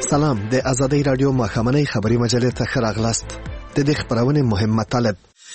سلام، د ازادۍ رادیو ماښامنۍ خبري مجلې ته ښه راغلاست. د دې خبرونې مهم مطالب: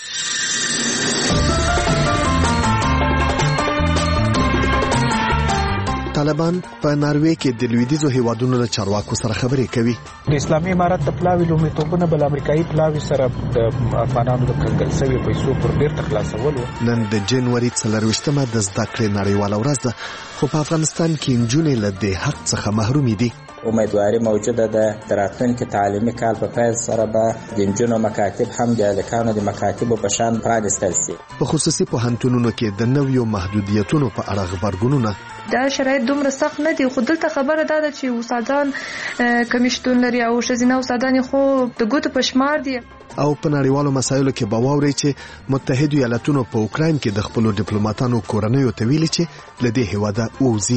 طالبان په ناروې کې د لویدیځو هیوادونو له چارواکو سره خبرې کوي. د اسلامي امارت د پلاوي لومړیتوبونه بل امریکایي پلاوي سره د افغانانو د کنګل شویو پیسو پر بیرته خلاصولو. نن د جنوري 24مه د زده کړې نړیواله ورځ ده، خو په افغانستان کې نجونې له دې حق څخه محرومې دي. امیدواري موجوده ده د راتلونکي تعلیمي کال په پیل سره به د نجونو مکاتب هم د هلکانو د مکاتبو په شان پرانیستل شي. په خصوصي پوهنتونونو کې د نویو محدودیتونو په اړه غبرګونونه. دا شرایط دومره سخت نه دي، خو دلته خبره ده چې استادان کمیشتون لري او ښځینه استادان خو د ګوتو په شمار دي. او په نړیوالو مسایلو کې به واورئ چې متحدو ایالاتونو په اوکراین کې د خپلو ډیپلوماټانو کورنیو ته ویلي چې له دې هیواده ووځي.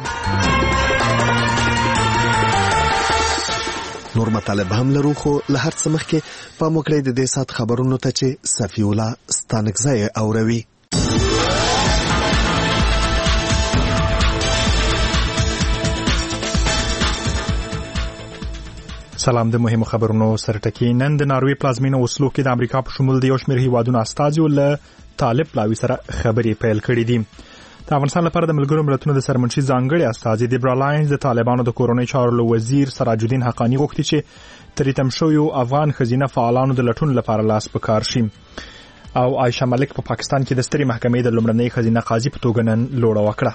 نور مطالب هم لرو، خو له هر څه مخکې پام وکړئ د دې ساعت خبرونو ته چې صفی الله ستانکزی اوروي. سلام. د مهمو خبرونو سرټکی. نن د ناروې پلازمینه اوسلو کې د امریکا په شمول د یو شمېر هیوادونو استازیو له طالب پلاوي سره خبرې پیل کړې دي. د افغانستان لپاره د ملګرو ملتونو د سرمنشي ځانګړي استازي دیبرا لاینز د طالبانو د کورونی چارو له وزیر سراج الدین حقانی غوښتي چې تریتم شویو افغان ښځینه فعالانو د لټون لپاره لاس په کار شي. او عایشه ملک په پاکستان کې د سترې محکمې د لومړنۍ ښځینه قاضي په توګه نن لوړه وکړه.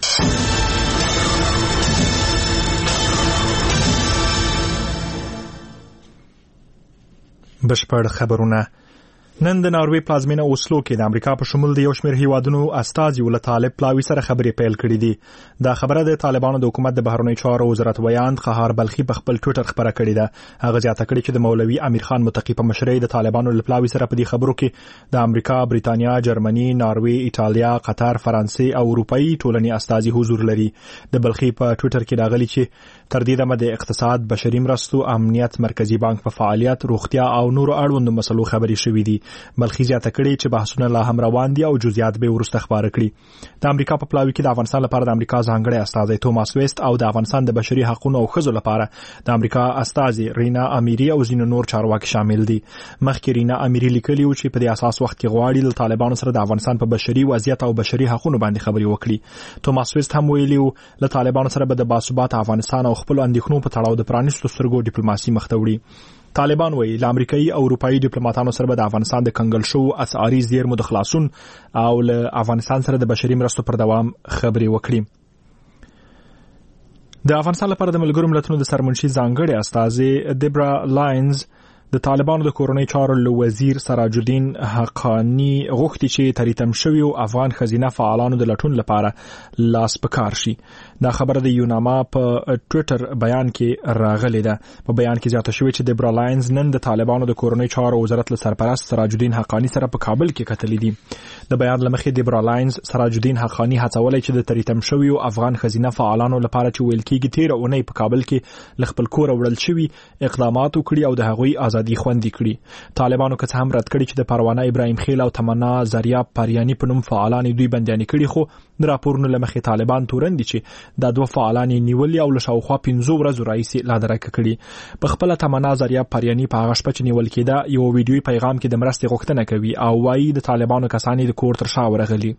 بشپړ خبرونه. نن د ناروې پلازمینه اوسلو کې د امریکا په شمول د یو شمېر هیوادونو استازي له طالب پلاوي سره خبرې پیل کړې دي. دا خبره د طالبانو د حکومت د بهرنیو چارو وزارت ویاند قهار بلخي په خپل ټویټر خبره کړې ده. هغه زیاته کړې چې د مولوي امیر خان متقی په مشرۍ د طالبانو له پلاوي سره په دې خبرو کې د امریکا، بریتانیا، جرمني، ناروې، ایټالیا، قطر، فرانسې او اروپאי ټولنې استازي حضور لري. د بلخي په ټویټر کې راغلي چې تر دې دمه د اقتصاد، بشري مرستو، امنیت، مرکزی بانک په فعالیت، روغتیا او نورو اړوندو مسلو خبرې شوې دي. بلخي زیاته کړې چې بحثونه لا هم روان دي او جزئیات به ورسته خبره کړي. د امریکا په پلاوي کې د افغانستان لپاره د امریکا ځانګړي استازي توماس ویست او د افغانستان د بشري حقوقو او ښځو لپاره د امریکا استازي رینا امیری او ځینو نور چارواکي شامل دي. مخکې رینا امیری لیکلي و چې په دې اساس وخت کې غواړي له طالبانو سره د افغانستان په بشري وضعیت او بشري حقوقو باندې خبرې وکړي. توماس ویست هم ویلي و له طالبانو سره به د باثبات افغانستان او خپل اندېښنو په تړاو د پرانیستو سترګو ډیپلوماسي مخ ته وړي. طالبان وایي له امریکایي او اروپאי ډیپلوماټانو سره به د افغانستان د کنګل شو اسعاري زیرمو د خلاصون او له افغانستان سره د بشري مرستو پر دوام خبرې وکړي. د افغانستان لپاره د ملګرو ملتونو د سرمنشي ځانګړي استازي دیبرا لاینز د طالبانو د کورونی چارو له وزیر سراج الدین حقانی غوښتي چې تریتم شویو افغان ښځینه فعالانو د لټون لپاره لاس په کار شي. دا خبره د یوناما په ټویټر بیان کې راغلې ده. په بیان کې زیاته شوې چې دیبرا لاینز نن د طالبانو د کورونی چارو وزارت له سرپرست سراج الدین حقانی سره په کابل کې کتلې دي. د بیان لمخې دیبرا لاینز سراج الدین حقانی هڅولای چې د تریتم شویو افغان ښځینه فعالانو لپاره چې ویل کېږي 13 اونۍ په کابل کې ل خپل کور وړل شوی اقدامات وکړي او د هغوی ازادي خوندي کړي. طالبانو که څه هم رد کړي چې د پروانه ابراهیم خیل او تمنا زریاب پریانی په نوم فعالان دوی بندیان کړي، خو د راپورونو لمخې طالبان تورن دي چې دا دوه فعالان نیولي او له شاوخوا 15 ورځو راهیسې لا درکه کړي. په خپل تمنا زریاب پریانی په هغه شپه چې نیول کېده یو ویډیوي پیغام کې د مرستې غوښتنه کوي او وايي د طالبانو کسان د کور تر شا ورغلي.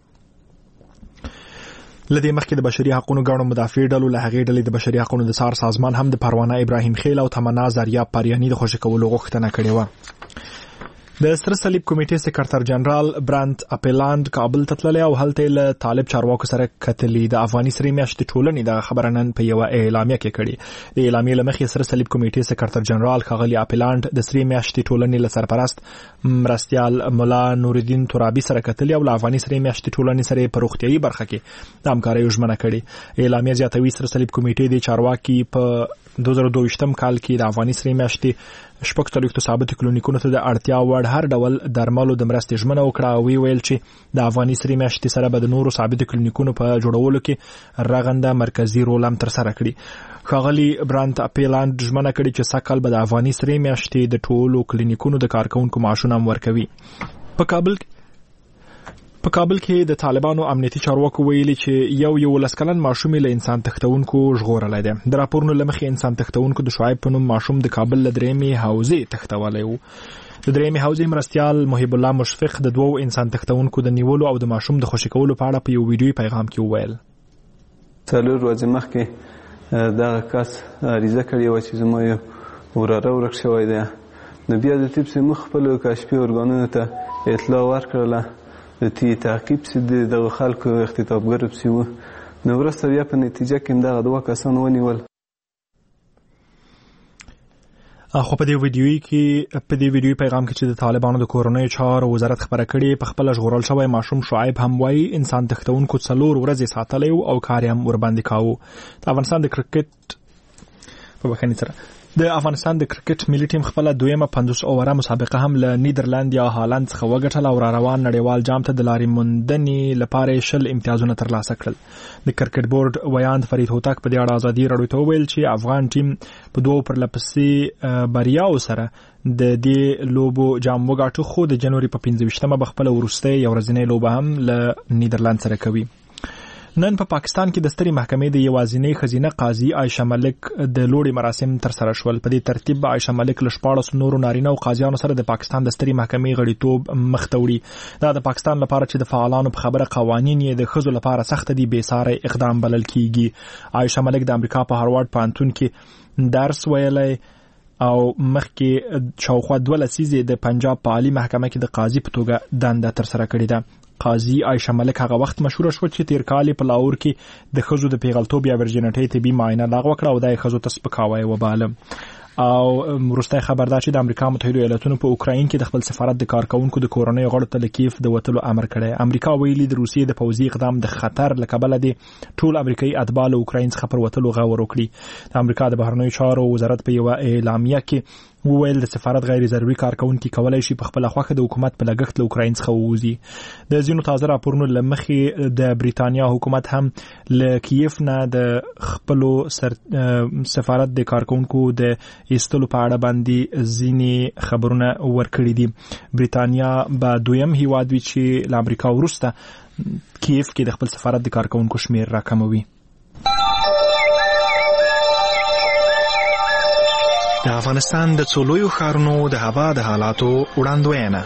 لدې مخکې د بشري حقوقو غاڼو مدافع ډلو له هغې ډلې د بشري حقوقو د څار سازمان هم د پروانه ابراهیم خیل او تمنا زریاب پریانی د خوشی کولو غوښتنه کړې و. د سره صلیب کمیټې سکرټر جنرال برانت اپلاند کابل ته تللی او هلته له طالب چارواکو سره کتلې. د افغاني سرې میاشتې ټولنې د خبره نن په یو اعلامیه کې کړې. د اعلامیې لمخې سره صلیب کمیټې سکرټر جنرال ښاغلي اپلاند د سرې میاشتې ټولنې له سرپرست مرستیال مولا نورالدین ترابي سره کتلې او له افغاني سرې میاشتې ټولنې سره په روغتیايي برخه کې د همکارۍ ژمنه کړې. اعلامیه زیاتوي سره صلیب کمیټې د چارواکي په 2022 کال کې د افغاني سرې میاشتې شپږ څلوېښتو ثابتو کلینیکونو ته د اړتیا وړ هر ډول درملو د مرستې ژمنه وکړه او ویل چې د افغاني سرې میاشتې سره به د نورو ثابتو کلینیکونو په جوړولو کې رغنده مرکزی رول هم ترسره کړي. ښاغلي برانت اپلاند ژمنه کړې چې سږکال به د افغاني سرې میاشتې د ټولو کلینیکونو د کارکونکو معاشونه هم ورکوي. په کابل په کابل کې د طالبانو امنیتي چارواکو ویلي چې یو لسکلن ماشوم له انسان تختونکو ژغورل دی. د راپورونو لمخې انسان تختونکو د شعیب په نوم ماشوم د کابل له درېمې حوزې تختولی و. د درېمې حوزې مرستیال محب الله مشفق د دوو انسان تختونکو د نیولو او د ماشوم د خوشي کولو په اړه په یو ویډیوي پیغام کې وویل. 4 ورځې مخکې دغه کس عریضه کړې وه چې زما یو وراره ورک شوی دی. نو بیا د طب سې مخ خپلو کشفي ارګانونو ته اطلاع ورکړله. د تعقیب چې دغه خلکو اختطافګرو پسې وو. نو وروسته بیا په نتیجه کې همدغه 2 کسان ونیول. خو په دې ویډیوي پیغام کې چې د طالبانو د کورنیو چارو وزارت خبره کړې، په خپل ژغورل شوی ماشوم شعیب هم وایي انسان تختونکو 4 ورځې ساتلی او کار هم ورباندې کاوه. د افغانستان د کرکټ په بخښنې سره د افغانستان د کرکټ ملي ټیم خپل دویمه 50 اووره مسابقه هم له نیدرلند یا هالند څخه وګټله او روان نړیوال جام ته د لارې موندنې لپاره 20 امتیازونه ترلاسه کړل. د کرکټ بورډ ویاند فرید هوتک په دې اړه ازادي راډیو ته وویل چې افغان ټیم په 2 پرلپسې بریاو سره د دې لوبو جام وګاټو، خو د جنوري په 25مه به خپل وروستۍ یو ورځنۍ لوبه هم له نیدرلند سره کوي. نن په پاکستان کې د سترې محکمې د یوازینۍ ښځینه قاضي عایشه ملک د لوړې مراسم ترسره شول. په دې ترتیب به عایشه ملک له 14 نورو نارینه او قاضیانو سره د پاکستان د سترې محکمې غړیتوب مخ ته وړي. دا د پاکستان لپاره چې د فعالانو په خبره قوانین یې د ښځو لپاره سخت دي بې ساری اقدام بلل کیږي. عایشه ملک د امریکا په هاروارد پوهنتون کې درس ویلی او مخکې شاوخوا 2 لسیزې د پنجاب په عالی محکمه کې د قاضي په توګه دنده ترسره کړې ده. قاضي عایشه ملک هغه وخت مشهور شو چې تیر کال په لاهور کې د ښځو د پیغلتوب یا ورجینټۍ طبي معاینه لغوه کړه او د ښځو ته سپکاوی وباله. او وروستی خبر دا چې د امریکا متحده ایالاتونو په اوکراین کې د خپل سفارت د کارکونکو د کورنۍ غړو ته له کیف د وتلو امر کړی. امریکا ویلي د روسیې د پوځي اقدام د خطر له کبله د ټول امریکایي اتباع له اوکراین څخه پر وتلو غور وکړي. د امریکا د بهرنیو چارو وزارت په یوه اعلامیه کې وویل د سفارت غیر ضروري کارکونکي کولای شي په خپل خوښه د حکومت په لګښت له اوکراین څخه ووځي. د ځینو تازه راپورونو له مخې د بریتانیا حکومت هم له کیف نه د خپل سفارت د کارکونکو د ایستلو په اړه باندې ځینې خبرونه ورکړي دي. بریتانیا به دویم هیواد وي چې له امریکا وروسته کیف کې د خپل سفارت د کارکونکو شمیر راکموي. د افغانستان د څلویو ښارونو د هوا د حالاتو وړاندوینه.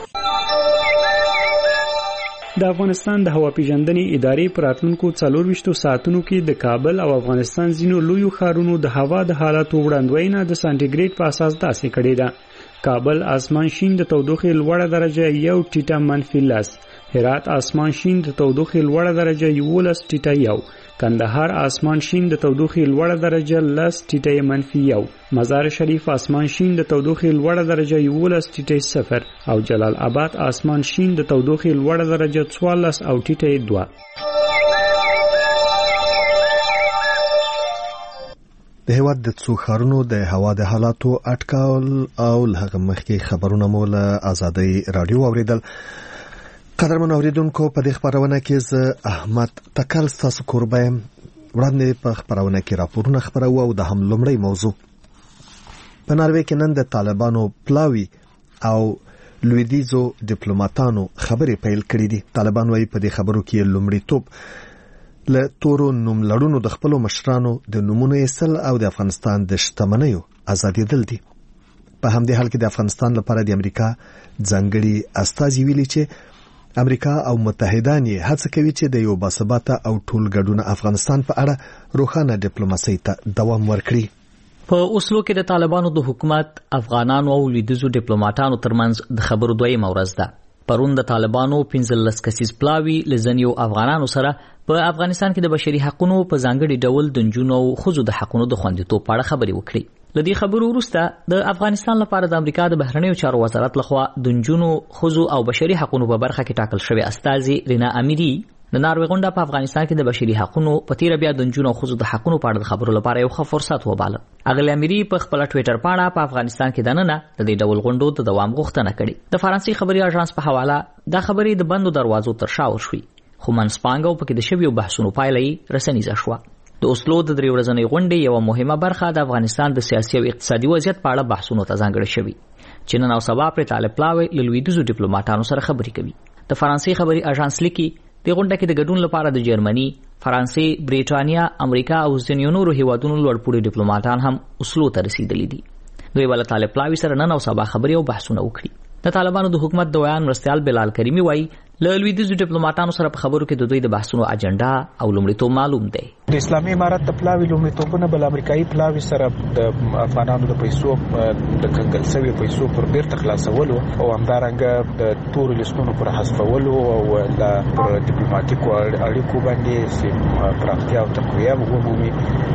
د افغانستان د هوا پیژندنې ادارې پر راتلونکو 24 ساعتونو کې د کابل او افغانستان ځینو لویو ښارونو د هوا د حالاتو وړاندوینه د سانټیګریډ په اساس داسې کړې ده. کابل اسمان شین د تودوخې لوړه درجه 1 ټیټه -10، هرات اسمان شین د تودوخې لوړه درجه 11 ټیټه 1، کندهار اسمان شین د تودوخې لوړه درجه 10 ټیټه -1، مزار شریف اسمان شین د تودوخې لوړه درجه 11 ټیټه 0 او جلال آباد اسمان شین د تودوخې لوړه درجه 14 او ټیټه 2. د هیواد د څو ښارونو د هوا د حالاتو اټکل او هغه مخکې خبرونه مو له آزادۍ رادیو اوریدل. قدرمن اوریدونکو، په دې خبرونه کې زه احمد تکل ستاسو کوربه یم. وړاندې په خبرونه کې راپورونه خبرو او د هم لومړی موضوع په ناروې کې نن د طالبانو پلاوي او لویدیزو ډیپلوماټانو خبرې پیل کړې دي. طالبان وايي په دې خبرو کې لومړیتوب له تورو نوملړونو د خپلو مشرانو د نومونو ایستل او د افغانستان د شتمنیو ازادېدل دي. په همدې حال کې د افغانستان لپاره د امریکا ځانګړي استازي ویلي چې امریکا او متحدان یې هڅه کوي چې د یو باثباته او ټول ګډون افغانستان په اړه روښانه ډیپلوماسي ته دوام ورکړي. په اوسلو کې د طالبانو د حکومت افغانانو او لیدزو ډیپلوماټانو ترمنځ د خبرو دویمه ورځ ده. پرون د طالبانو 15 کسیز پلاوي لزنیو افغانانو سره په افغانستان کې د بشري حقوقو په ځانګړي ډول د نجونو او ښځو د حقوقو د خوندیتوب په اړه خبرې وکړي. لدی خبرو وروسته د افغانستان لپاره د امریکا د بهرنیو چارو وزارت لخوا د نجونو، ښځو او بشري حقوقو په برخه کې ټاکل شوی استازي رینا امیری د ناروې غونډه په افغانستان کې د بشري حقوقو په تیر بیا د نجونو او ښځو د حقوقو په اړه خبرو لپاره یو ښه فرصت وباله. اغلی امیری په خپل ټوئیټر باندې په افغانستان کې دننه د دې ډول غونډو د دوام غوښتنه کړې. د فرانسې خبري اژانس په حواله دا خبرې د بندو دروازو تر شا وشوي، خو منځپانګه او پکې د شویو بحثونو پایلې رسنیزه شوه. د اوسلو د 3 ورځنۍ غونډې یو مهمه برخه د افغانستان د سیاسي او اقتصادي وضعیت په اړه بحثونو ته ځانګړې شوې چې نن او سبا پر طالب پلاوي له لویدیزو ډیپلوماټانو سره خبرې کوي. د فرانسې خبري اژانس لیکي د غونډه کې د ګډون لپاره د جرمني، فرانسې، بریټانیا، امریکا او ځینو نورو هیوادونو لوړپوړي ډیپلوماټان هم اوسلو ته رسیدلي دي. دوی ول طالب پلاوي سره نن او سبا خبري او بحثونه وکړي. د طالبانو د حکومت د ویان مرستيال بلال کریمی وایي له لویدیځو ډیپلوماټانو سره په خبرو کې د دوی د بحثونو اجنډا او لومړیتوب معلوم دی. د اسلامي امارت د پلاوي لومړیتوبونه بل امریکایي پلاوي سره د افغانانو د پیسو د کنګل شوی پیسو پر بیرته خلاصولو او همدارنګه د تور لیستونو پر حذفولو او د ډیپلوماټیکو اړیکو باندې چې پراختیا او تقویه ومومي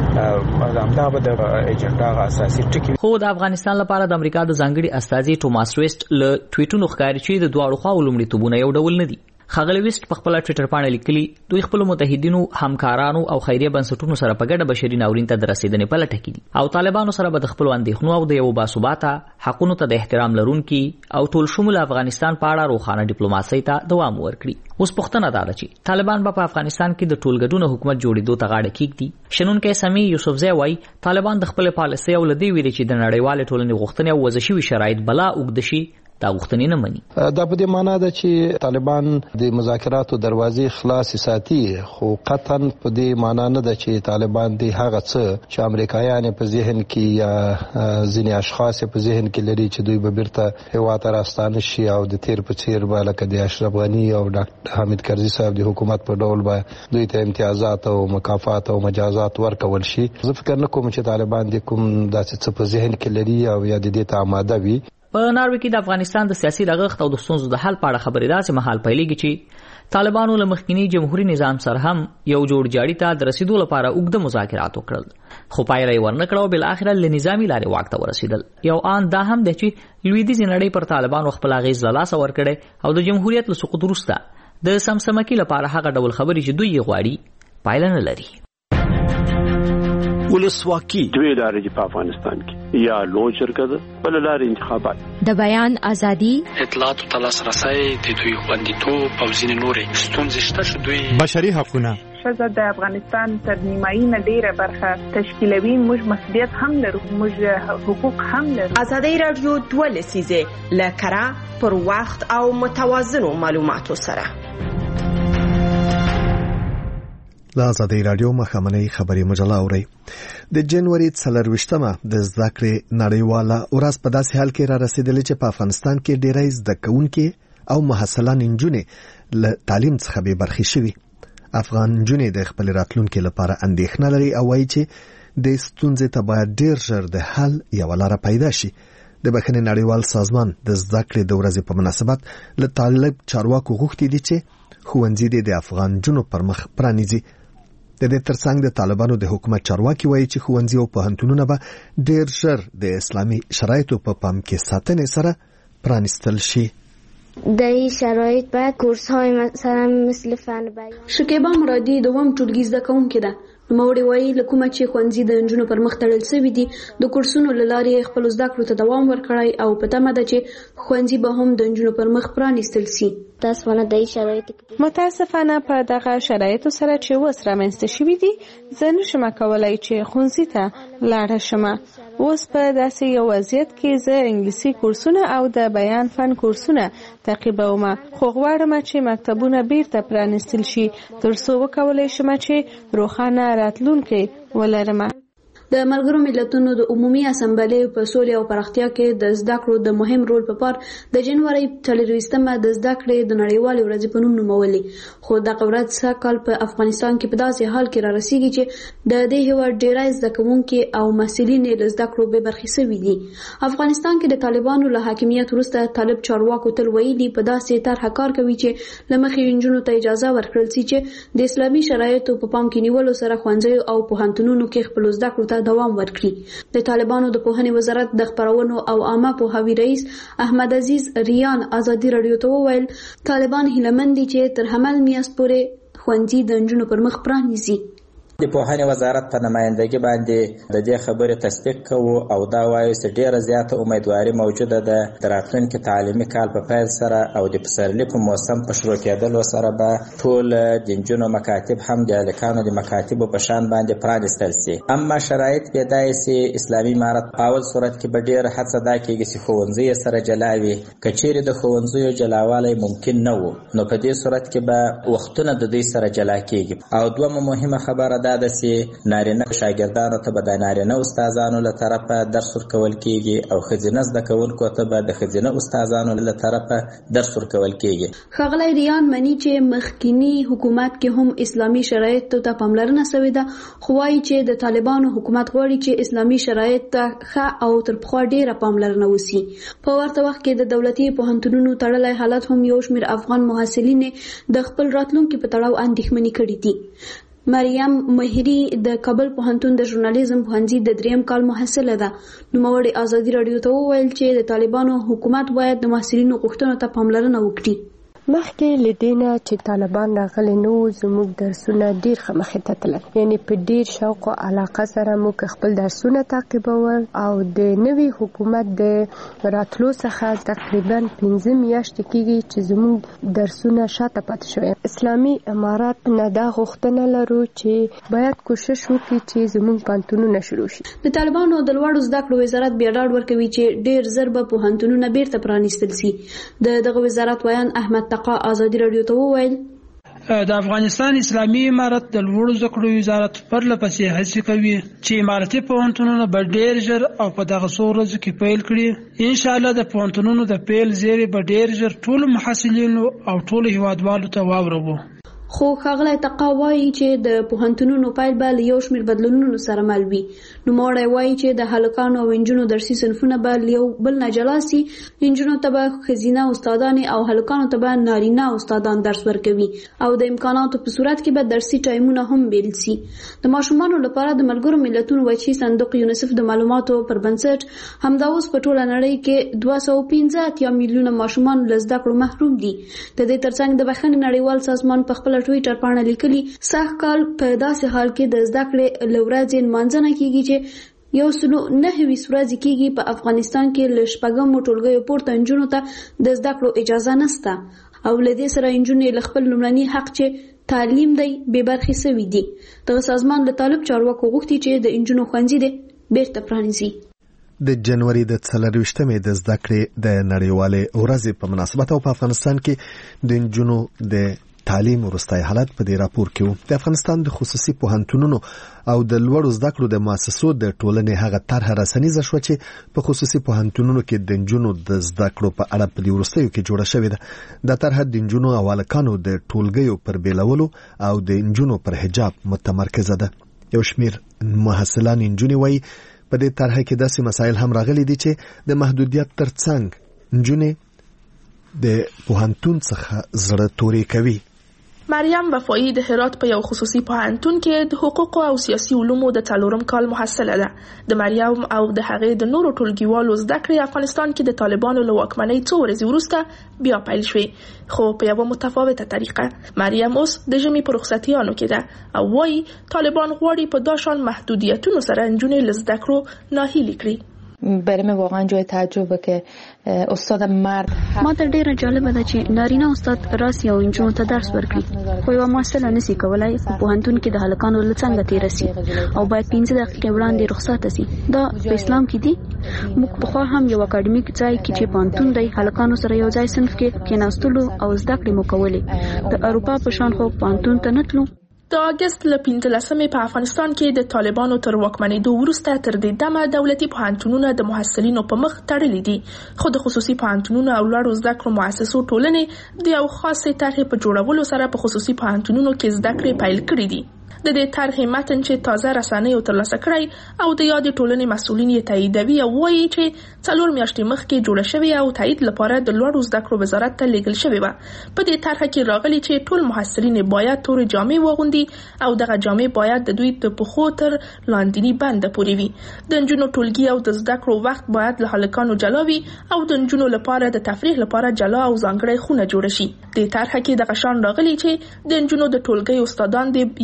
همدا به د اجنډا اساسي ټکی. خو د افغانستان لپاره د امریکا د ځانګړي استازي ټوماس ویسټ له ټویټونو ښکاري چې د دواړو خواو لومړیتوبونه یو ډول نه دي. ښاغلی ویسټ په خپل ټویټر باندې لیکلي دوی خپل متحدینو، همکارانو او خیریه بنسټونو سره په ګډه بشري ناورین ته د رسیدنې په لټه کې دي او طالبانو سره به د خپل اندېښنو او د یو باثباته حقونو ته د احترام لرونکي او ټول شمول افغانستان په اړه روښانه ډیپلوماسۍ ته دوام ورکړي. اوس پوښتنه دا ده چې طالبان په افغانستان کې د ټولګډون حکومت جوړېدو ته غاړه کېږدي. شنونکی سمي یوسفزی وایي طالبان د خپل پالیسۍ او لدی ویلي چې د نړیوال ټولنې غوښتنې او وضع شوي شرایط بلا اوږد شي دا غوښتنې نه مني. دا په دې معنی ده چې طالبان د مذاکراتو دروازې خلاص ساتي، خو قطعا په دې معنی نه ده چې طالبان د هغه څه چې امریکایان په ذهن کې یا ځینې اشخاص په ذهن کې لري چې دوی به بیرته هیواد ته راستانه شي او د تیر په څیر به لکه د اشرف غني او ډاکټر حامد کرزي صاحب د حکومت په ډول به دوی ته امتیازات او مکافات او مجازات ورکول شي. زه فکر نه کوم چې طالبان د کوم داسې څه په ذهن کې لري او یا د دې ته آماده وي. په ناروې کې د افغانستان د سیاسي رغښت او د ستونزو د حل په اړه خبرې داسې مهال پیلېږي چې طالبانو له مخکني جمهوریت نظام سره هم یو جوړ جاړي ته د رسیدو لپاره اوږده مذاکرات وکړل، خو پایله یې ورنه کړه او بالاخره له نظامي لارې واک ته ورسېدل. یو آن دا هم دی چې لویدیځې نړۍ پر طالبانو خپل اغېز له لاسه ورکړی او د جمهوریت له سقوط وروسته د سمسمکي لپاره هغه ډول خبرې چې دوی یې غواړي پایله نه لري. ولسواکي دوی لارې په افغانستان کې یا لوی جرګه ده بل لارې انتخابات، د بیان ازادي، اطلاعات او لاسرسي د دوی خوندیتوب او ځینې نورې ستونزې شته چې دوی بشري حقونه ښځه د افغانستان تر نیمایي نه ډیره برخه تشکیلوي. موږ مسؤلیت هم لرو، موږ حقوق هم لرو. ازادي رادیو 2 لسیزه لکره پر وخت او متوازنو معلوماتو سره له ازادي رادیو مخامنۍ خبري مجله اوري. د جنوري 24مه د زده کړې نړیواله ورځ په داسې حال کې را رسیدلې چې په افغانستان کې ډېری زده کوونکي او محصلان نجونې له تعلیم څخه بې برخې شوي. افغان نجونې د خپل راتلونکي لپاره اندېښنه لري او وایي چې د ستونزې ته باید ډېر ژر د حل یوه لاره پیدا شي. د بخښنې نړیوال سازمان د زده کړې د ورځې په مناسبت له طالب چارواکو غوښتي دي چې ښوونځي د افغان نجونو پر مخ پرانیزي. د دې ترڅنګ د طالبانو د حکومت چارواکي وایي چې ښوونځي او پوهنتونونه به ډېر ژر د اسلامي شرایطو په پام کې ساتنې سره پرانیستل شي. در این شرایط باید کورس‌های مثلا مثل فن بیان. شکیبا مرادي دوام ټولګي زده کوونکې ده. نوموړې وایي له کومه چې ښوونځي د نجونو پر مخ تړل شوي دي د کورسونو له لارې خپلو زده کړو ته دوام ورکړی او په تمه ده چې ښوونځي به هم د نجونو پر مخ پرانیستل شي. متاسفانه په دغه شرایطو سره چې اوس رامنځته شوي دي زه نشم کولی چې ښوونځي ته لاړه شم. اوس په داسې یو وضعیت کې زه انګلیسي کورسونه او د بیان فن کورسونه تعقیبوم، خو غواړم چې مکتبونه بیرته پرانیستل شي ترڅو وکولی شم چې روښانه راتلونکی ولرم. د ملګرو ملتونو د عمومي اسامبلې په سولې او پراختیا کې د زده کړو د مهم رول په پار د جنوري 24مه د زده کړې د نړیوالې ورځې په نوم نومولې، خو دغه ورځ سږکال په افغانستان کې په داسې حال کې را رسیږي چې د دې هېواد ډېری زده کوونکي او محصلین له زده کړو بې برخې شوي دي. افغانستان کې د طالبانو له حاکمیت وروسته طالب چارواکو تل ویلي په داسې طرحه کار کوي چې له مخې نجونو ته اجازه ورکړل شي چې د اسلامي شرایطو په پام کې نیولو سره ښوونځیو او پوهنتونونو کې خپل زده کړو ته دوام ورکړي. د طالبانو د پوهنې وزارت د خبرونو او عامه پوهاوي رئیس احمد عزیز ریان ازادي رادیو ته وویل طالبان هیله مند دي چې تر حمل میاشت پورې ښوونځي د نجونو پر مخ پرانیزي. د پوهنې وزارت په نمایندګۍ باندې د دې خبرې تصدیق کوو او دا وایو چې ډیره زیاته امیدواري موجوده ده د راتلونکي تعلیمي کال په پیل سره او د پسرلي په موسم په شروع کېدلو سره به ټول د نجونو مکاتب هم د هلکانو د مکاتبو په شان باندې پرانیستل شي. اما شرایط پیدای شي اسلامي امارت په اول صورت کې به ډیره هڅه دا کېږي چې ښوونځي سره جلا وي. که چیرې د ښوونځیو جلاوالی ممکن نه و نو په دې صورت کې به وختونه د دوی سره جلا کېږي. او دومره مهمه خبره دا ده چې نارینه شاګردانو ته به د نارینه استادانو له طرفه درس ورکول کېږي او ښځینه زده کوونکو ته به د ښځینه استادانو له طرفه درس ورکول کېږي. ښاغلی ریان مني چې مخکینی حکومت کې هم اسلامي شرایطو ته پاملرنه شوې ده، خو وایي چې د طالبانو حکومت غواړي چې اسلامي شرایط ته ښه او تر پخوا ډېره پاملرنه وشي. په ورته وخت کې د دولتي پوهنتونونو تړلی حالت هم یو شمېر افغان محصلین د خپل راتلونکي په تړاو اندېښمنې کړي دي. مریم مهری د کابل پوهنتون د ژورنالیزم پوهنځي د 3م کال محصله ده. نوموړې ازادي راډیو ته وویل چې د طالبانو حکومت باید د محصلینو غوښتنو ته پاملرنه وکړي. مخکې لدينا چې طالبان راغلي نو زموږ درسونه ډیر مخې ته تلل، یعنی په ډیر شوق او علاقه سره موږ خپل درسونه تعقیبول او د نوي حکومت د راتلو څخه تقریبا 15 میاشتې کېږي چې زموږ درسونه شاته پاتې شوی. اسلامي امارات نه دا غوښتنه لرو چې باید کوشش وکړي چې زموږ پوهنتونونه شروع شي. د طالبانو د لوړو زده کړو وزارت بیا ډاډ ورکوي چې ډیر زر به پوهنتونونه بیرته پرانیستل شي. دغه وزارت ویان احمد تقا ازادي راډیو ته وویل د افغانستان اسلامي امارت د لوړو زده کړو وزارت پرلپسې هڅې کوي چې امارتي پوهنتونونه به ډیر ژر او په دغه څو ورځو کې پیل کړي. ان شاء الله د پوهنتونونو د پیل زیری به ډیر ژر ټول محصلینو او ټول هیوادوالو ته واورو. خو ښاغلی تقا وایي چې د پوهنتونونو پیل به له یو شمېر بدلونونو سره مل وي. نوموړی وایي چې د هلکانو او نجونو درسي صنفونه به له یو بل نه جلا سي. نجونو ته به ښځینه استادانې او هلکانو ته به نارینه استادان درس ورکوي او د امکاناتو په صورت کې به درسي ټایمونه هم بیل سي. د ماشومانو لپاره د ملګرو ملتونو وچی صندوق یونیسف د معلوماتو پر بنسټ همدا اوس په ټوله نړۍ کې 215 میلیونه ماشومان له زده کړو محروم دي. د دې ترڅنګ د بخښنې نړیوال سازمان په خپل ټویټر باندې لیکلي سږ کال په داسې حال کې د زده کړې له ورځې نمانځنه کیږي چې 109 ورځې کیږي په افغانستان کې له شپږمو ټولګیو پورته نجونو ته د زده کړو اجازه نشته او له دې سره نجونې له خپل لومړني حق چې تعلیم دی بې برخې شوي دي. دغه سازمان له طالب چارواکو غوښتي چې د نجونو ښوونځي دې بیرته پرانیزي. د جنوري د 24مې د زده کړې د نړیوالې ورځې په مناسبت او په افغانستان کې د نجونو د تعلیم ورستای حالت په دې راپور کې وو. د افغانستان د خصوصي پوهنتونونو او د لوړو زده کړو د مؤسسو د ټولنې هغه طرحه رسنیزه شوه چې په خصوصي پوهنتونونو کې د نجونو د زده کړو په اړه په دې وروستیو کې جوړه شوې ده. دا طرحه د نجونو او هلکانو د ټولګیو پر بیلولو او د نجونو پر حجاب متمرکزه ده. یو شمېر محصلان نجونې وایي په دې طرحه کې داسې مسایل هم راغلي دي چې د محدودیت ترڅنګ نجونې د پوهنتون څخه زړه تورې کوي. مریم وفایی د هرات په یو خصوصي پوهنتون کې د حقوقو او سیاسي علومو د 4م کال محصله ده. د مریم او د هغې د نورو ټولګیوالو زده کړې افغانستان کې د طالبانو له واکمنۍ څو ورځې وروسته بیا پیل شوې، خو په یوه متفاوته طریقه. مریم اوس د ژمي په رخصتیانو کې ده او وایي طالبان غواړي په دا شان محدودیتونو سره نجونې له زده کړو ناهیلې کړي. برای من واقعا جای تعجبه که استاد مرد ما ته ډیره جالبه ده چې نارینه استاد راسي او نجونو ته درس ورکړي، خو یوه محصله نشي کولای په پوهنتون کې د هلکانو له څنګه تېره سي او باید 15 دقیقې وړاندې رخصته سي. دا په اسلام کې دي. موږ پخوا هم یو اکاډمیک ځای کې چې پوهنتون دی هلکانو سره یو ځای صنف کې کېناستلو او زده کړې مو کولې. د اروپا په شان خو پوهنتون ته نه تلو. د اگست له 15مې په افغانستان کې د طالبانو تر واکمنېدو وروسته تر دې دمه دولتي پوهنتونونه د محصلینو په مخ تړلي دي، خو د خصوصي پوهنتونونو او لوړو زده کړو مؤسسو ټولنې د یو خاصې طرحې په جوړولو سره په خصوصي پوهنتونونو کې زده کړې پیل کړې دي. د دې طرحې متن چې تازه رسنیو ترلاسه کړی او د یادې ټولنې مسؤلین یې تاییدوي او وایي چې 4 میاشتې مخکې جوړه شوې او تایید لپاره د لوړو زده کړو وزارت ته لیږل شوې وه. په دې طرحه کې راغلي چې ټول محصلین باید تورې جامې واغوندي او دغه جامې باید د دوی د پښو تر لاندیني بنده پورې وي. د نجونو ټولګي او د زده کړو وخت باید له هلکانو جلا وي او د نجونو لپاره د تفریح لپاره جلا او ځانګړې خونه جوړه شي. د طرحه کې دغه شان راغلي چې د نجونو د ټولګي استادان دې یا ښځې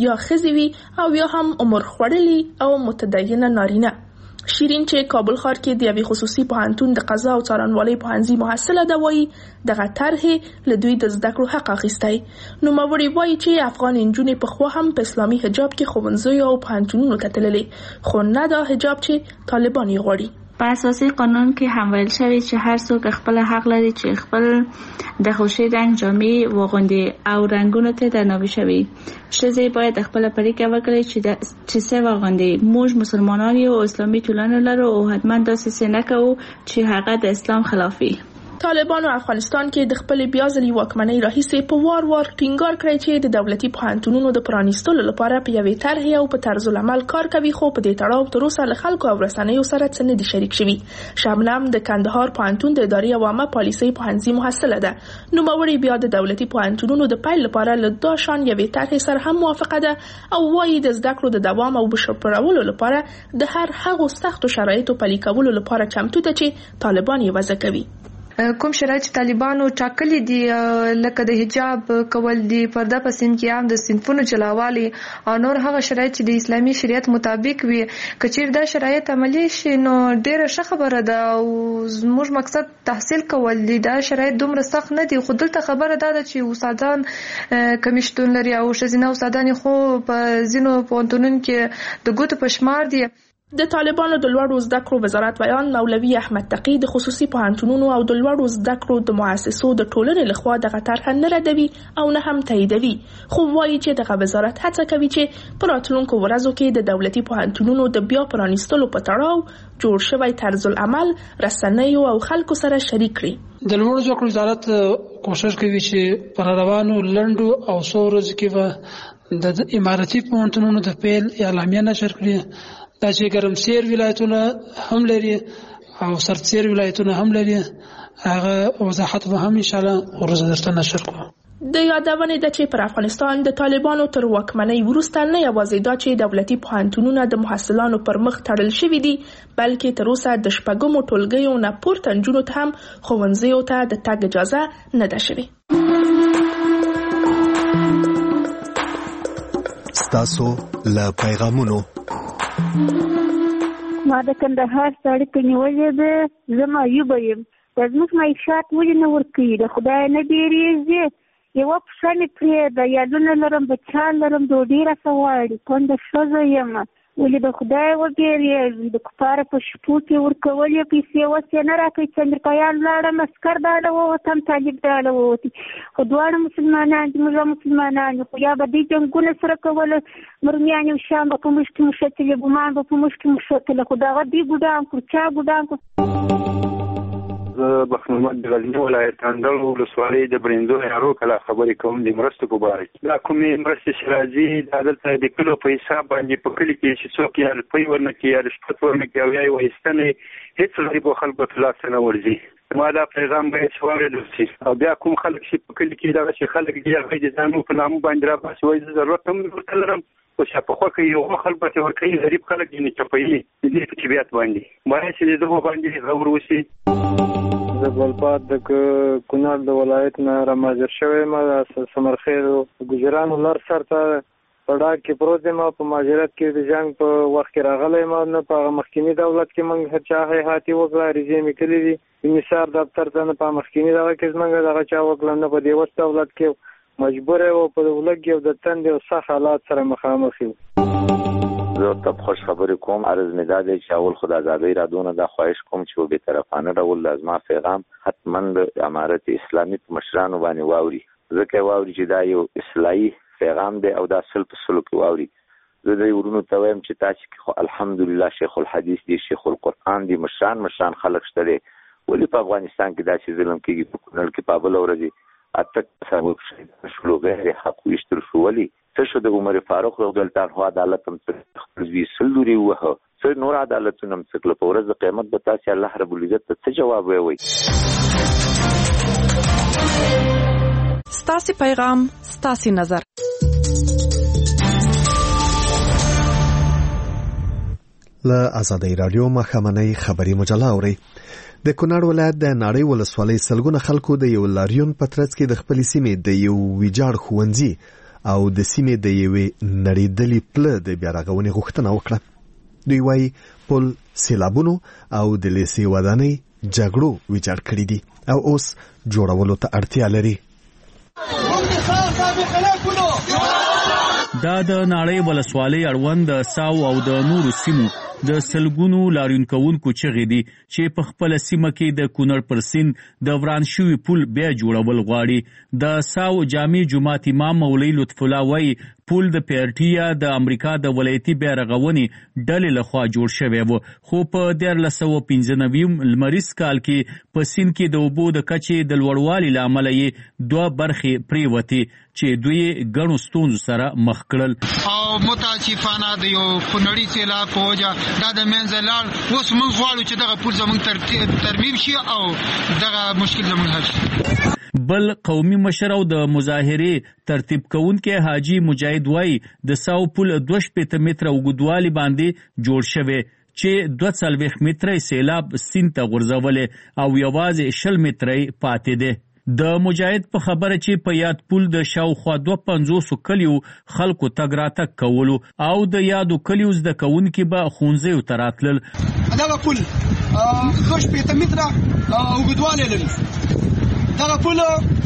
ښځې وي او یا هم عمر خوړلي او متدینه نارینه. شیرین چې کابل ښار کې د یوې خصوصي پوهنتون د قضا او څارنوالۍ پوهنځي محصله ده وایي دغه طرحې له دوی د زده کړو حق اخیستی. نوموړې وایي چې افغان نجونې پخوا هم په اسلامي حجاب کې ښوونځیو او پوهنتونونو ته تللې، خو نه دا حجاب چې طالبان یې غواړي. په اساسي قانون کې هم ویل شوی چې هر څوک خپل حق لري چې خپل د خوښې رنګ جامې واغوندي او رنګونو ته درناوی شوی. ښځې باید خپل پریکړه وکړي چې څه واغوندي. موږ مسلمانان یو اسلامي ټولنه لرو او حتما داسې څه نه کوو چې هغه د اسلام خلاف وي. طالبانو افغانستان کې د خپل بیا ځلې واکمنۍ راهیسې په وار ټینګار کړی چې د دولتي پوهنتونونو د پرانیستلو لپاره په یوې طرحې او په طرز العمل کار کوي، خو په دې تړاو تر اوسه له خلکو او رسنیو سره څه نه دي شریک شوي. شبنم د کندهار پوهنتون د ادارې عامه پالیسۍ پوهنځي محصله ده. نوموړې بیا د دولتي پوهنتونونو د پیل لپاره له دا شان یوې طرحې سره هم موافقه ده او وایي د زده کړو د دوام او بشپړولو لپاره د هغو سختو شرایطو پلي کولو لپاره چمتو ده چې طالبان یې وضع کوي. کوم شرایط چې طالبانو ټاکلي دي لکه د حجاب کول دي، پرده په سیم کې عام د صنفونو جلاوالي او نور هغه شرایط چې د اسلامي شریعت مطابق وي، کچیر دا شرایط عملی شي نو ډیره ښه خبره ده او زموږ مقصد تحصیل کول دي. دا شرایط دومره سخت نه دي، خو دلته خبره ده چې استادان کمی شتون لري او ښځینه استادان خو په ځینو پوهنتونونو کې د ګوتو په شمار دي. د طالبانو د لوړو زده کړو وزارت بیان مولوي احمد تقی د خصوصي پوهنتونونو او د لوړو زده کړو د مؤسسو د ټولنې لخوا دغه طرح نه ردوي او نه هم تاییدوي، خو وایي چې دغه وزارت هڅه کوي چې په راتلونکو ورځو کې د دولتي پوهنتونونو د بیا پرانیستلو په تړاو جوړ شوی طرز العمل رسنیو او خلکو سره شریک کړي. د لوړو زده کړو وزارت کوشش کوي چې پر روانو لنډو او څو ورځو کې د اماراتي پوهنتونونو د پیل اعلامیه نشر کړي. دا چې ګرمسیر ولایتونه هم لري او سرتسیر ولایتونه هم لري، هغه وضاحت به هم ان شاء الله ورځ درته نشر کوو. د یادونې ده چې پر افغانستان د طالبانو تر واکمنۍ وروسته نه یوازې دا چې دولتي پوهنتونونه د محصلانو پر مخ تړل شوي دي، بلکې تر اوسه د شپږمو ټولګیو نه پورته نجونو ته هم ښوونځیو ته د تګ اجازه نه ده شوې. ستاسو له پیغامونو ما د کندهار سړی په نیولې ده، زه معیوبه یم. د زموږ معیشت ولې نه ورکوي؟ د خدای نه ډېرېږي. یوه پښه مې پرېږده، یادونه لرم، بچیان لرم، ډوډۍ راته غواړي. کونډه ښځه یم، ولې د خدای وبېرېږي؟ د کفاره په شپو کې ورکولې پیسې اوس یې نه راکوي. چې امریکایان لاړم، عسکر داله ووتم، طالب داله ووتي، خو دواړه مسلمانان دي، موږ مسلمانان یو. خو یا به دوی جنګونه سره کوله، مرمیان او شام به په موږ کې مښتلې، ګمان به په موږ کې مښتله، خو دغه دوی ګوډان کړو. چا ګوډان کړو؟ زه بخت محمد د غزني ولایت اندړ ولسوالۍ د برندو یارو کله خبرې کوم د مرستو په باره کې. دا کومې مرستې چې راځي دا دلته د کلو په حساب باندې په کلي کې چې څوک یا روپۍ ورنکړي یا رشوت ورنکړي او یا یې وایستنې هېڅ غریبو خلکو ته لاس نه ورځي. ما دا پیغام باید چې واورېدل شي او بیا کوم خلک چې په کلي کې دغسې خلک دي هغوی د ځانو په نامو باندې راباسي، وایي زه ضرورت هم ورته لرم، خو چې په خوښه یو خلک به ورکوي، غریب خلک یې چپوي د دې په طبیعت باندې. باید چې د دغو باندې غور وشي. زه ګلباد د کونړ د ولایت نه راماجر شوی یم. سمرخیل ګجرانو لر سر ته په ډاګ کې پروت یم. په مهاجرت کې د جنګ په وخت کې راغلی یم، نه په هغه مخکیني دولت کې موږ هر چا هاتي وکړه، عریضې مې کړي دي د نثار دفتر ته، نه په مخکیني دغه کې زموږ دغه چا وکړه، نه په دې اوس دولت کې مجبور و په ولګ یو د تندې او سخت حالات سره مخامخ یو. زه ته خوش خبرې کوم. عرض مې دا دی چې اول خو د ازادۍ رادونه دا خواهش کوم چې بې طرفانه ډول لازمه پیغام حتما د امارت اسلامي په مشرانو باندې واوري، ځکه واوري چې دا یو اصلاحي پیغام دی او دا سل په سلو کې واوري. زه د ورونو ته وایم چې تاسو کې خو الحمدلله شیخ الحدیث دی، شیخ القرآن دی، مشران خلک شته دي، ولې په افغانستان کې داسې ظلم کېږي؟ په کونړ کې په بله ورځ اته کسان شلو غیر حق ویشتل شو. ولې څه شو؟ د عمر فاروق رضی الله عنه عدالت هم خپل زوی سلوري وه، څه نور عدالتونه هم څکله. په ورځ د قیامت به تاسې الله رب العزت ته څه جواب وایي؟ ستاسې پیغام ستاسې نظر. له آزادۍ رادیو مخامنۍ خبري مجله اوري. د کونړ ولایت د ناړۍ ولسوالۍ سلګونه خلکو د یو لاریون په ترڅ کې د خپل سیمې د یو ویجاړ ښوونځي او د سیمې د یوې نړیدلې پله د بیا رغونې غوښتنه وکړه. دوی وايي پل سیلابونو او د لیسې ودانۍ جګړو ویجاړ کړي دي او اوس جوړولو ته اړتیا لري. دا د ناړۍ ولسوالۍ اړوند ساو او د نورو سیمو د سلګونو لاریون کوونکو چغې دي چې په خپل سیمه کې د کونړ پر سیند د وران شوي پل بیا جوړول غواړي. د ساو جامع جماعت امام مولوي لطف الله وايي پل د پیرټیا د امریکا د ولایتي بیا رغونې ډلې لخوا جوړ شوی و، خو په 1995 لمریز کال کې په سیند کې د اوبو د کچې د لوړوالي له امله یې 2 برخې پریوتې چې دوی ګڼو ستونزو سره مخ کړل او متاسفانه د یو کونړي سیلاب په وجه دا د منځه لاړ. اوس موږ غواړو چې دغه پل زموږ ترمیم شي او دغه مشکل زموږ حل شي. بل قومي مشر او د مظاهرې ترتیب کوونکې حاجی مجاهد وای د ساو پل 2 متره اوږدوالي باندې جوړ شوی چې 2 متره سیلاب سیند ته غورځولې او یوازې 20 متره پاتې ده. د مجاهد په خبره چې په یاد پل د شاوخوا 250 کلیو خلکو تګ راتګ کولو او د یادو کلیو زده کوونکي به ښوونځیو ته راتلل. دغه پل 2 متره اوږدوالی لري. دغه پل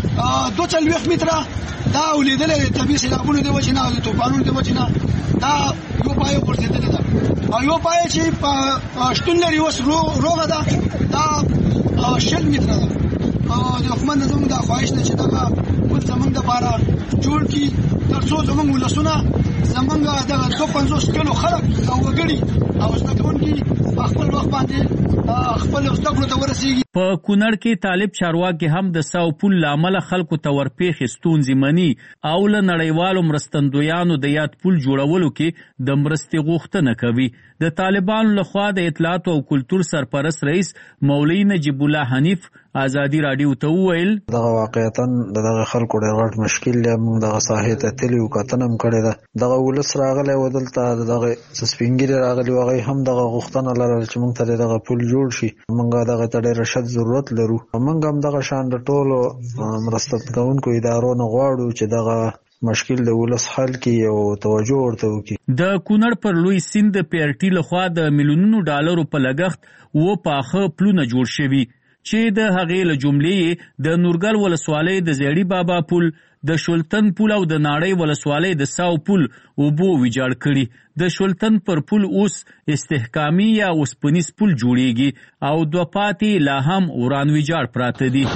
2 متره دا ولیدلې طبیعي سیلابونو د وجې نه او د طوفانونو د وجې نه دا یو پایه غورځېدلې ده او یو پایه چې په شتون لري اوس روغه ده دا 20 متره ده. د حکومت نه زموږ د خواهش ده چې دغه پل زموږ دپاره جوړ کړي تر څو زموږ ولسونه زموږ دغه 250 کلو خلک او وګړي او زده کوونکي په خپل وخت باندې خپل زده کړو ته ورسېږي. په کونړ کې طالب چارواکي هم د ساو پل له امله خلکو ته ورپېښې ستونزې مني او له نړیوالو مرستندویانو د یاد پل جوړولو کې د مرستې غوښتنه کوي. د طالبانو لخوا د اطلاعات او کلتور سرپرست رئیس مولوي نجیب الله حنیف ازادي راډیو ته وویل دغه واقعیتاً دغه خلکو ډېر غټ مشکل دی. موږ دغه ساحې ته تللي وو، کتنه هم کړې ده. دغه ولس راغلی و دلته دغه سپین ږیري راغلي و، هغوی هم دغه غوښتنه لرله چې موږ ته دغه پل جوړ شي. موږ دغه ته ډېره شد ضرورت لرو. موږ هم دغه شان د ټولو مرسته کوونکو ادارو نه غواړو چې دغه مشکل د ولس حل کې او توجه ورته وکړي. د کونړ پر لوی سیند د پیرټي لخوا د میلیونونو ډالرو په لګښت و پاخه پلونه جوړ شوي چې د هغې له جملې د نورګل ولسوالۍ د زیړي بابا پل، د شولتن پل او د ناړۍ ولسوالۍ د ساو پل اوبو ویجاړ کړي. د شولتن پر پل اوس استحکامي یا اوسپنیز پل جوړیږي او 2 پاتې لا هم وران ویجاړ پراته دي.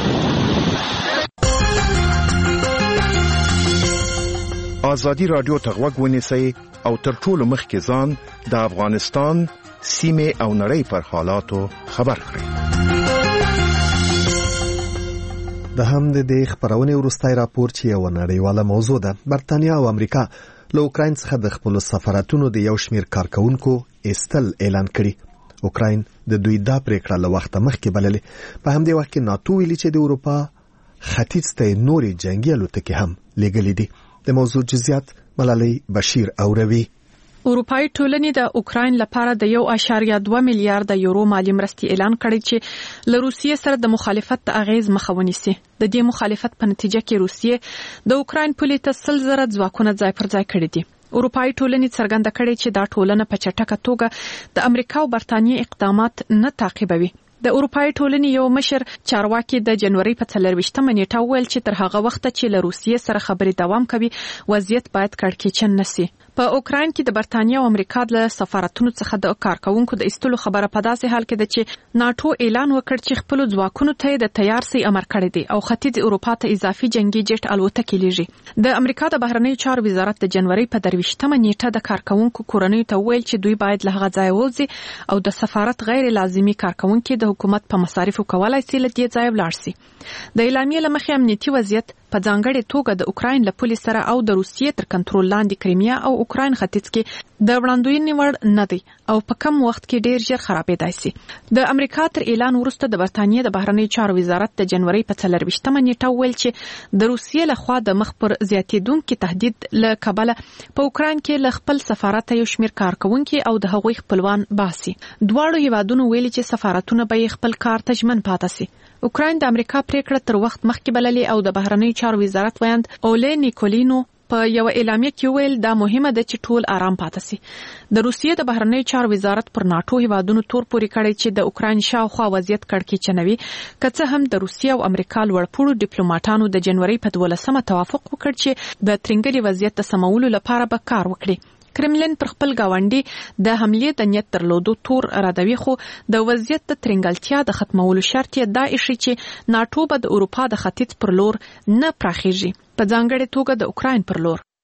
ازادي رادیو ته غوږ ونیسئ او تر ټولو مخکې ځان د افغانستان سیمې او نړۍ پر حالاتو خبر کړئ. د هم د دې خبرونې وروستی راپور چې یو نړیواله موضوع ده. برتانیا او امریکا له اوکراین څخه د خپل سفارتونو د یو شمیر کارکونکو ایستل اعلان کړي. اوکراین د دوی دا پریکړه له وخت مخکې بللې. په همدې وخت کې ناتو ویلي چې د اروپا ختیځ ته نورې جنگي الوتکې هم لېږلې دي. د موضوع جزئیات ملالۍ بشیر اوروي. اروپאי ټولنې د اوکراین لپاره د 1.2 میلیارډ یورو مالی مرستې اعلان کړی چې له روسیې سره د مخالفت د اغیز مخه ونیسي. د دې مخالفت په نتیجه کې روسیې د اوکراین پولې ته 100,000 ځواکونه ځای پر ځای کړي دي. اروپאי ټولنې څرګنده کړې چې دا ټولنه په چټکه توګه د امریکا او برتانیې اقدامات نه تعقیبوي. د اروپאי ټولنې یو مشر چارواکي د جنوري په 24 نیټه ویل چې تر هغه وخت چې له روسیې سره خبرې دوام کوي وضعیت باید کړکېچن نشي. په اوکراین کې د برتانیا او امریکا د سفارتونو څخه د کارکونکو د ایستلو خبره په داسې حال کې ده چې ناتو اعلان وکړ چې خپل ځواکونو ته د تیار سي امر کړی دی او ختیځ اروپا ته اضافي جنگي جټ الوتکې لیږي. د امریکا د بهرنیو چارو وزارت د جنوري په 23 نیټه د کارکونکو کورنیو ته ویل چې دوی باید له هغه ځای ووځي او د سفارت غیر لازمي کارکونکو د حکومت په مصارفو کولای شي له دې ځای ولاړ شي. د اعلامیې لمخې امنیتي وضعیت په ځانګړې توګه د اوکراین له پولې سره او د روسیې تر کنټرول لاندې کریمیا او اوکراین ختیځ کې د وړاندوینې وړ نه دی او په کم وخت کې ډیر ژر خرابېدای شي. د امریکا تر اعلان وروسته د برتانیې د بهرنیو چارو وزارت د جنوري په 24 نیټه ویل چې د روسیې لخوا د مخ پر زیاتېدونکو تهدید له کبله په اوکراین کې له خپل سفارت یو شمیر کارکونکو او د هغوی خپلوان باسي. دواړو هیوادونو ویلي چې سفارتونه به خپل کار ته ژمن پاتې شي. اوکراین د امریکا پریکړه تر وخت مخکې بللې او د بهرنیو چارو وزارت ویاند اولې نیکولینو په یو اعلامیه کې ویل دا مهمه ده چې ټول آرام پاتې شي. د روسیې د بهرنی چارو وزارت پر ناتو هیوادونو تور پوري کړی چې د اوکراین شاوخوا وضعیت کړکېچنوي، که څه هم د روسیې او امریکا لوړپوړو ډیپلوماټانو د جنوري په 12 توافق وکړ چې د ترنګلي وضعیت د سمولو لپاره به کار وکړي. کرملین پر خپل گاونډي د حملې د نیت درلودو تور رادوي، خو د وضعیت د ترنګلتیا د ختمولو شرط یې دا ایښی چې ناتو به د اروپا د ختیځ پر لور نه پراخیږي، په ځانګړې توګه د اوکراین پر لور.